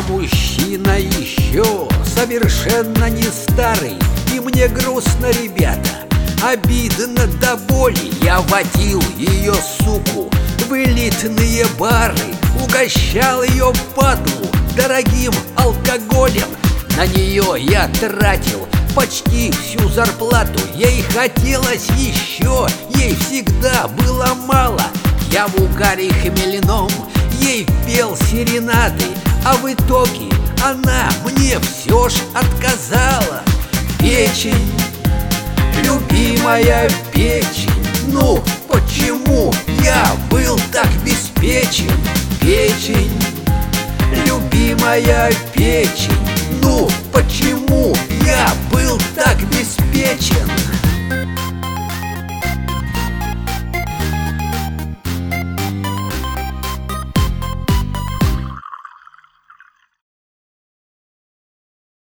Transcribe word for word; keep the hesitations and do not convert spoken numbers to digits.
мужчина еще совершенно не старый, и мне грустно, ребята, обидно до боли. Я водил ее, суку, в элитные бары, угощал ее, падлу, дорогим алкоголем. На нее я тратил почти всю зарплату. Ей хотелось еще, ей всегда было мало. Я в угаре хмельном ей пел серенады, а в итоге она мне все ж отказала. Печень, любимая печень, ну почему я был так беспечен? Печень, любимая печень, ну почему я был так беспечен?